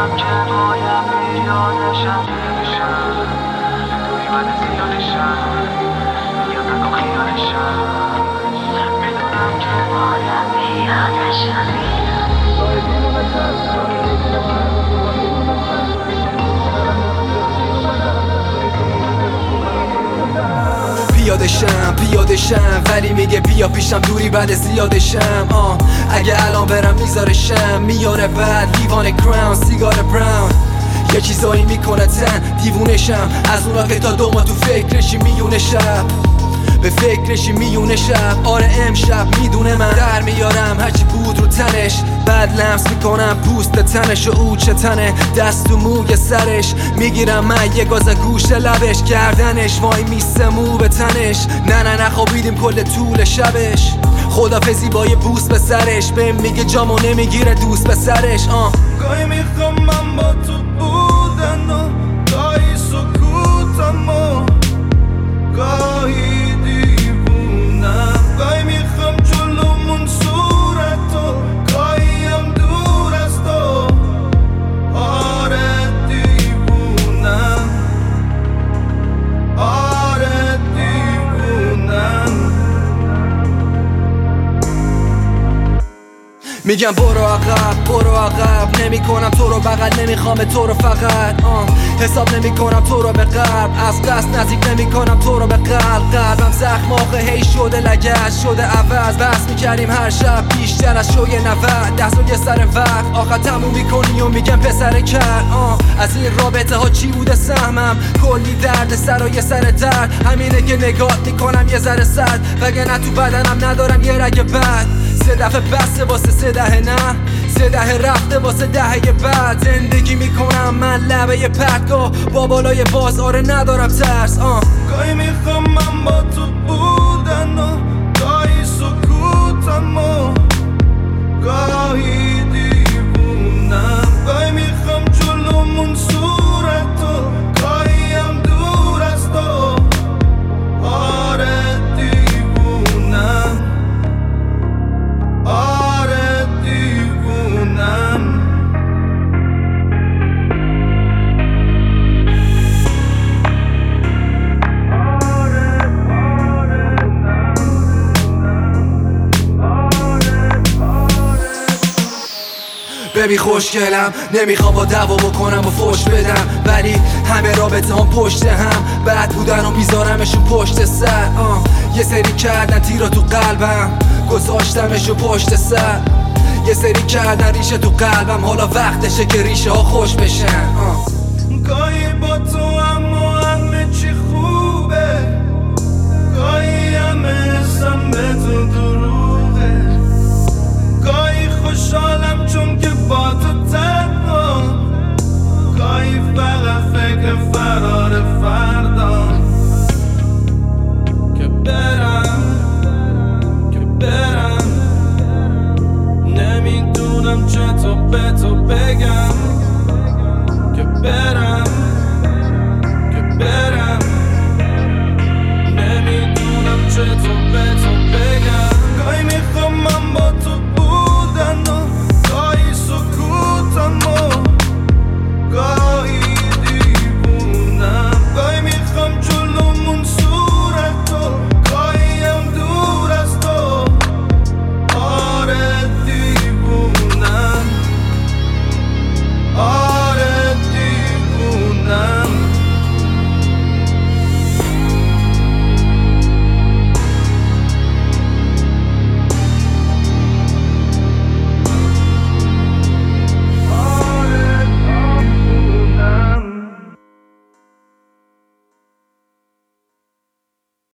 میدونم که باید بیادشم دوری بد زیادشم یا نگو خیالشم میدونم که باید بیادشم پیادشم ولی میگه بیا پیشم دوری بعد زیادشم اگه الان برم میذارشم میاره بعد لیوان کراون سیگار براون یه چیزایی میکنه تن دیوونشم از اونا که تا 2 ماه تو فکرشی میونه شب به فکرشی میونه شب آره امشب میدونه من در میارم هرچی بود رو تنش بعد لمس میکنم پوست تنش و او چه تنه دست و موی سرش میگیرم من یه گاز گوش لبش گردنش وای میسته مو به تنش نه خوابیدیم کل طول شبش خدافزی با یه بوس به سرش بهم میگه جامو نمیگیره دوست به سرش گاهی میخوام من با تو بودن و گاهی سکوتم و گاهی دیوونم گاهی میخوام جلومون صورت و گاهی هم دور از تو آره دیوونم آره دیوونم میگم برو عقب نمی کنم تو رو بغل نمیخوام تو رو فقط حساب نمی کنم تو رو به قلب از قصد نزدیک نمی کنم تو رو به قلبم زخم آخه هی شده لگد شده عوض بس میکردیم هر شب بیشتر از شوی 90 دست و یه سر وقت آخر تموم میکنی و میگم پسر کرد از این رابطه ها چی بوده سهمم کلی درد سر و یه سر درد همینه که نگاه میکنم یه ذره سرد وگرنه تو بدنم ندارم یه رگ بد 3 دفعه بسته واسه 3 دهه نه 3 دهه رفته واسه دهه بعد زندگی میکنم من لبه پرتگاه با بالای بازاره ندارم ترس گاهی میخوام من با تو بودن و گاهی سکوتم و گاهی دیوونم گاهی میخوام جلومون صورت و گاهی هم دور از تو آره دیوونم آره دیوونم ببین خوشگلم نمیخوام با دعوا بکنم و فوش بدم ولی همه رابطه هم پشت هم بد بودن و میذارمشو پشت سر یه سری کردن تیرا تو قلبم گذاشتمشو پشت سر یه سری کردن ریشه تو قلبم حالا وقتشه که ریشه ها خوش بشن گاهی با تو اما همه چی خوبه گاهی همه حسم به تو دروغه گاهی خوشحالم چون که با تو تنها گاهی فقط فکر فرار فردا که برم نمیدونم چطور به تو بگم که برم